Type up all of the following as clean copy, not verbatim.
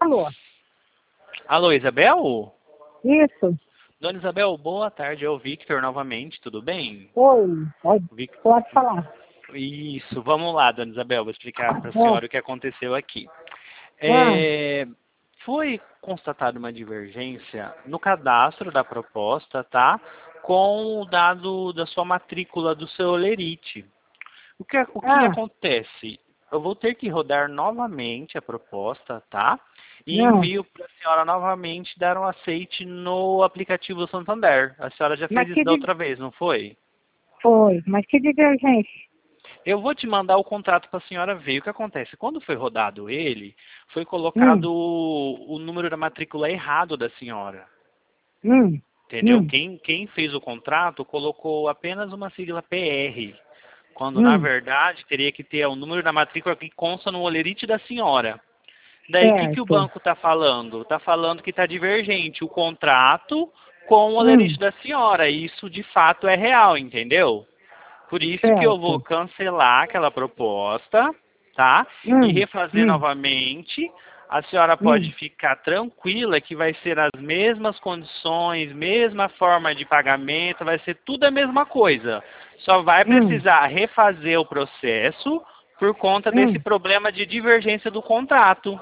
Alô? Alô, Isabel? Isso. Dona Isabel, boa tarde. É o Victor novamente, tudo bem? Oi. Pode falar. Isso, vamos lá, Dona Isabel, vou explicar para a Ah, senhora o que aconteceu aqui. ah, Foi constatada uma divergência no cadastro da proposta, tá? Com o dado da sua matrícula do seu Olerite. O que ah, acontece? Eu vou ter que rodar novamente a proposta, tá? E não. envio para a senhora novamente dar um aceite no aplicativo Santander. A senhora já fez Mas isso da outra vez, não foi? Foi. Mas que divergência? Eu vou te mandar o contrato para a senhora ver. O que acontece? Quando foi rodado ele, foi Hum, colocado o número da matrícula errado da senhora. hum, Entendeu? hum, Quem fez o contrato colocou apenas uma sigla PR, quando na hum. verdade teria que ter o número da matrícula que consta no olerite da senhora. Daí o que o Certo. banco está falando? Está falando que está divergente o contrato com o olerite Hum, da senhora. E isso de fato é real, entendeu? Por isso que eu vou certo. cancelar aquela proposta, tá? E Hum, refazer hum, novamente. A senhora pode hum, ficar tranquila que vai ser as mesmas condições, mesma forma de pagamento, vai ser tudo a mesma coisa. Só vai hum, precisar refazer o processo por conta desse hum. problema de divergência do contrato.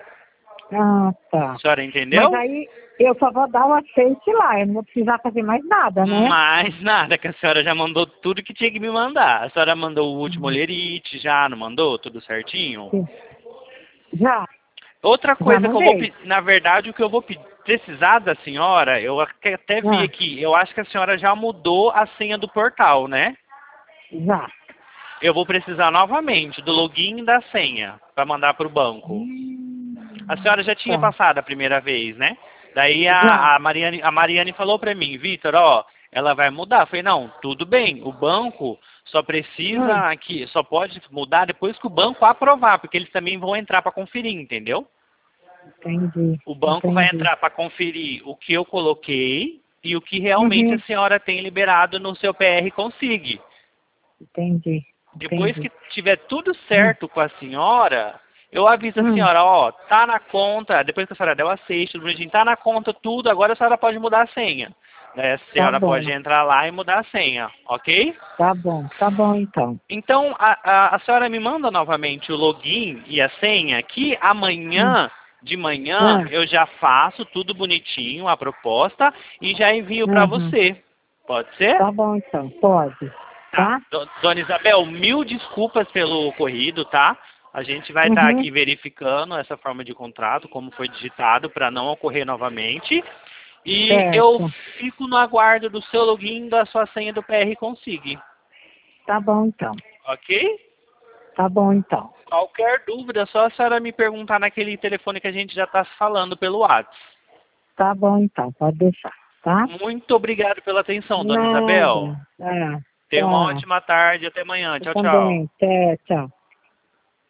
Ah, A tá. senhora Mas entendeu? aí eu só vou dar o aceite lá. Eu não vou precisar fazer mais nada, né? Mais nada, que a senhora já mandou tudo que tinha que me mandar. A senhora mandou o último Hum, olerite, já não mandou? Tudo certinho? sim. Já. Outra Já coisa que eu vou mandei. pedir, na verdade, o que eu vou precisar da senhora, eu até vi Ah, aqui, eu acho que a senhora já mudou a senha do portal, né? já. Eu vou precisar novamente do login e da senha para mandar para o banco. A senhora já tinha Tá. passado a primeira vez, né? Daí Já. a Mariane falou para mim, Vitor, ó, ela vai mudar. Eu falei, não, tudo bem, o banco só Hum, precisa aqui, só pode mudar depois que o banco aprovar, porque eles também vão entrar para conferir, entendeu? entendi. O banco vai Entendi. entrar para conferir o que eu coloquei e o que realmente a Uhum. senhora tem liberado no seu PR Consigne. Entendi. Depois Entendi. que tiver tudo Hum, certo com a senhora, eu aviso a hum, senhora, ó, tá na conta, depois que a senhora der o aceite, tudo bonitinho, tá na conta tudo, agora a senhora pode mudar a senha. Daí a tá senhora bom. pode entrar lá e mudar a senha, ok? Tá bom. Tá bom então. Então, a senhora me manda novamente o login e a senha, que Hum, amanhã, de manhã, ah, eu já faço tudo bonitinho, a proposta, e já envio para uhum. você. Pode ser? Tá bom então. Pode. Tá. Tá? Dona Isabel, mil desculpas pelo ocorrido, tá? A gente vai estar Uhum. aqui verificando essa forma de contrato, como foi digitado, para não ocorrer novamente. E eu Certo. fico no aguardo do seu login e da sua senha do PR Consigne. Tá bom então. Ok? Tá bom então. Qualquer dúvida, só a senhora me perguntar naquele telefone que a gente já está falando pelo WhatsApp. Tá bom então. Pode deixar. Tá? Muito obrigado pela atenção, Dona Nada. Isabel. Ah, Tenha uma tá. ótima tarde. Até amanhã. Eu Tchau, tchau. também. Até, tchau.